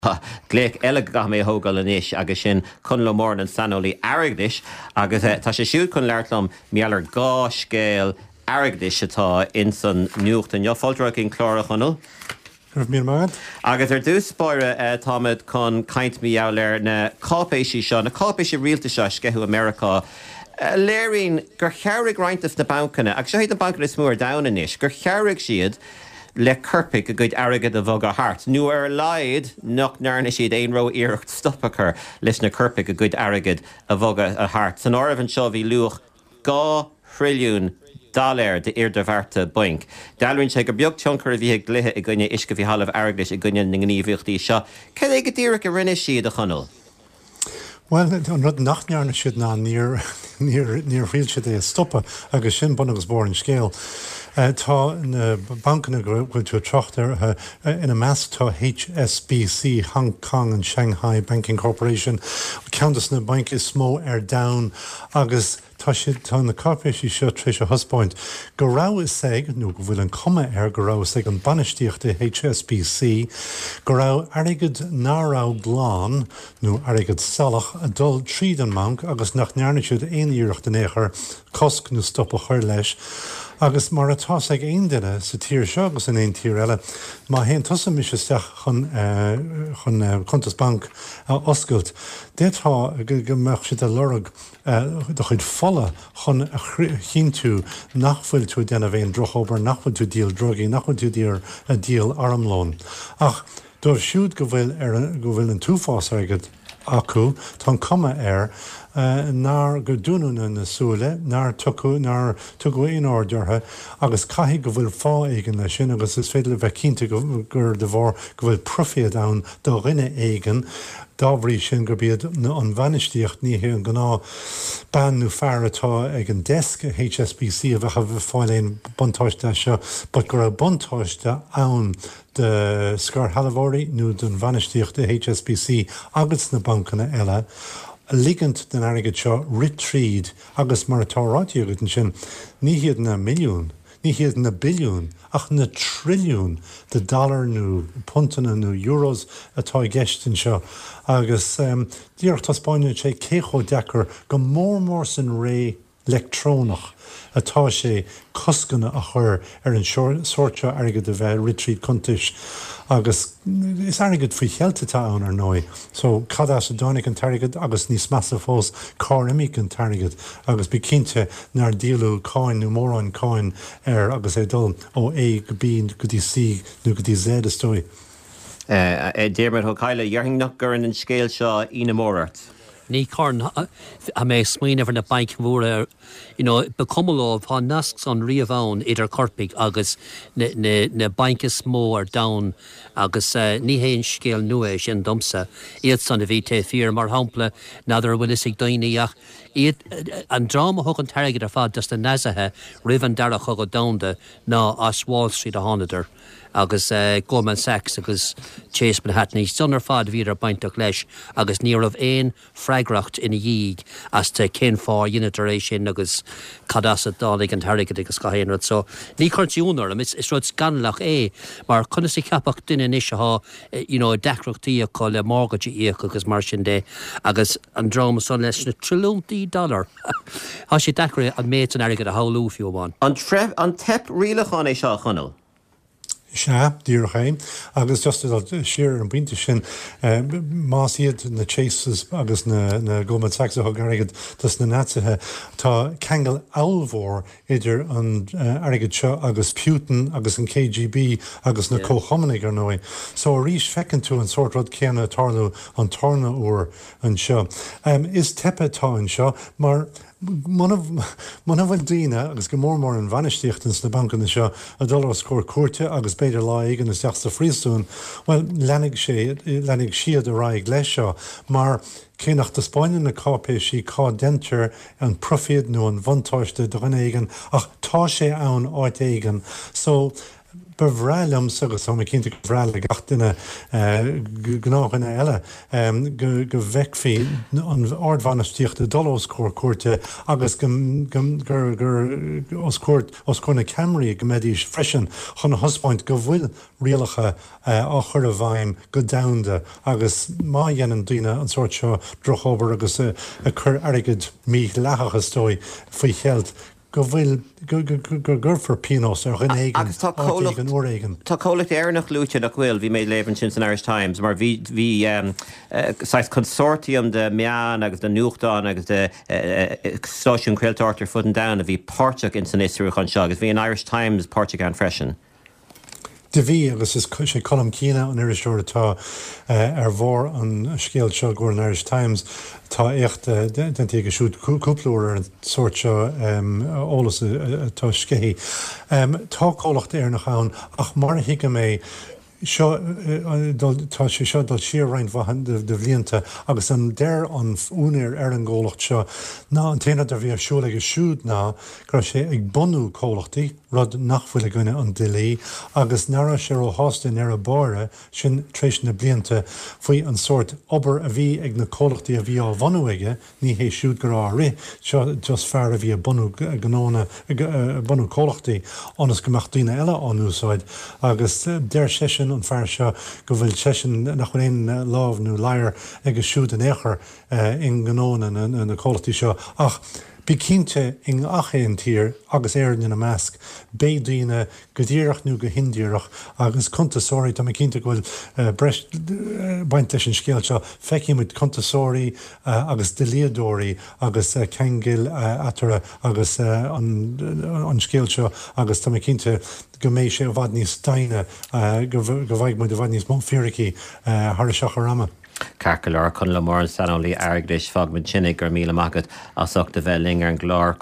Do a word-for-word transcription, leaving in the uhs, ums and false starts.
Gléic eile ga mé thógáil inis agus sin chun le mór an sanolí airgdis agus tá sé siúd chun leirlumm meallar gá scéal airgdis atá in san nuachta neofáilteach in chlóra chunul. Agus ar dús spáire táid chun caint míáir na cápéisí seo, na cápéisí rialta seo sceithú Americá. Léirín gur chearrig rointas na bancanna, agus séad na bancanna is mór dana inis, gur chearrig siad le curpic a good airgad a bhog a hart. Nu ar laid nach nearna siad ein ro iirecht stoppachar leis na curpic a good airgad a bhog a hart. San orhan seo bhí luach gá trilliún dáléir de ir de bharta boink. Dalrinn sé gur beag tionchar a bhí glithe i gcuine isce bhí halamh airglis i gcuine na gníomhíochtaí seo. Cad é go dtíreach a rinne siad a chunul? Well, an rud nachnearna siad ná níor riil siad é stoppa agus sin bunagus bór an scéal. Uh, tá na bancanna gohfuil tú trochtar uh, uh, ina meas tá H S B C, Hong Kong and Shanghai Banking Corporation. Ceantas na bank is smó ar down agus tá si tá na cápéisí seo tréis a huspoint. Go rá is ag, nó go bhfuil an cuma ar go rá is ag an banistíocht de H S B C, go rá airgid nárá glán nó airgid salach a dul tríd an manc agus nach nearna siúd aon íirecht den éair cosc nó stoppa chuir leis. Agus mar atá ag aon duine sa tír seo agus in aon tír eile, má héon tusa mis isteach chun chun Contas Bank oscailt. Détá go meach siad a lorug do chuid fola chun a chin tú nachfuil tú denna bhéon drochobar, nachfuil tú díal drogaí, nachfuil tú díal a díal armlón. Ach, dúir siúd go bhfuil ar go bhfuil an túfás aigad acu, tá cuma air, Uh, nar go dúnúna na súile, nar tucu, nar tugu in ordeartha, agus caithí go bhfuil fá éigen lei sin, agus is féidir le bheith cínta gur de bhór go bhfuil profiad ann do rinne éigen, dábhrí sin go bíad na an bhanistíocht níhé an gná ban nó fear atá ag an desk H S B C a bheith a bheith fáiléon buntáiste seo, but go raibh buntáiste ann de scar halahóirí nó don bhanistíocht de H S B C agus na bancanna eile, ligant den airgid seo ritríd agus mar atáráitiúgad an sin, ní hiad na milliún, ní hiad na billiún, ach na trilliún de dollar nó puntanna nó euros atá gceistin seo. Agus um, díocht tá spáinne sé cécho dechar go mór mór san ré electrónach atá sé coscanna a chur ar an sorte airgid a bheith ritríd contis. Agus is airgid faoi chealtatá ann ar nói. So cadás a dánig an targad agus níos measa fós cáimíc an targad agus bí cinnte nar díalú cáin nó mórán cáin ar agus é dul ó é go bíon go dtí sí nó go dtí zéad astói. Déirmid thu Caile dhearthing nach gur an scéal seo ina mórart. Ní corn a mé smuoine ar na bank mhór you know, becumló pá nascs an riamhán idir corpig agus na bank is mó ar down agus uh, ní héon scéal nua sin domsa. Iad san a bhí té fír mar hampla nadidir bhfuil is ag daoine ach iad an drama thug an targad ar fad just a nasathe rih an dara chug a domda ná as Wall Street a hánadidir. agus uh, Goldman Sachs agus Chase Manhattan son ar fad bhí ar baintach leis agus níor of éon freigracht ina dhíig as te cén fá dionadar sin agus cadas a dálig an targad agus cahéanrad. So ní chuirtíúnar am is rud scanlach é mar chuna sé ceapach duine is ha you know, decrochtaí a le mortgage íoch agus mar sin dé agus an drama son leis na trilliúntaí dollar. Tá sé decra an méid an airgad a haulú fiúháin. An tref an tep rialachan é seo chunul. Se díorchaim agus just siar an binte sin más iad na Chases agus na, na Goldman Sachs a airgid dus na natsathe tá cheangal ábhór idir an uh, airgid seo agus Putin agus an K G B agus na yeah. Cóchomanig ar nói. So a rís fecinn tú an sort rud céanna tarnú an tarna úr an seo. Um, is tepe tá an seo, mar Man of díine agus go mór mór an bhanistíochtans na bancanna seo a dul scór cuairte agus beidir lá igen is deachsta fríosún, well lenig sé lenig siad a raig leis seo, mar cénach de Spáine na cápéisí cá dentir an profiad nó an bhaintáiste do rinne éigen ach tá sé ann áit éigen. So bhrealam agus am cinnta go bhreala gatainna gnáhanna eile go bhheic an ardbhanistíocht a dulóscór cuairte agus gur os chuna Camry go méidís freisin chun hospaint go bhfuil rialacha á chur a bhaim go damda agus má dhéanaan duine an sort seo drochóbar agus a chur airgid mí leachachas dói faoi chealt go bhfuil gur gurfar pinos ar chun éigen an óréigen. Tá cólacht éarnach lúte nach bhfuil bhí méid léhann sin san Irish Times, mar bhí sais consortium de meán agus de nuachtáin agus de stáisiún creaaltartar fudan down a bhí páirteach in san isú chun seo, agus bhí an Irish Times páirteach an freisin. De bhí agus is sé colm cíine an Irish atá ar bhór an scéal seo gur an Irish Times tá écht den go siúd cúplaúir ar an sort seo ólas atá scéhí. Tá cólacht ar nach ann ach mar hiice mé seo tá sé seo dal siar roiint bhahan de bhblianta agus an déir an únair ar an ggólacht seo ná an téine ar bhí siúla go siúd ná gur sé ag bunú cólachtaí rud nachfuil gine an dilí agus nara sé ó hástein ar a báre sin trééis na blianta faoi an sort obair a bhí ag na cólachtaí a bhí á bhanúige ní hé siúd go rá ri seo just fear a bhí a bunú gnána bunú cólachtaí anas gomachtaíine eile an úsáid agus déir sesin an fear seo go bhfuil sesin nach chuon lámh nó leir ag go siúd an éair in gnóna na cólachtaí seo ach Bhí cínte in achéon tír agus éan in a measc, bédaoine go ddíireach nó go hindíireach agus contasóirí tá cínta gohfuil baint leis an scéal seo feicimid contasóirí agus delíadóirí agus cengil atara agus an scéal seo agus tá cínta go méid sé bhhad níos steine go bhaid mu a bhhaid níos mófíricí thar seach a rama. Carcalar chun le mór an Sanolí Airglis fágman sinnig gur míle magad as achta bheith lingar an glár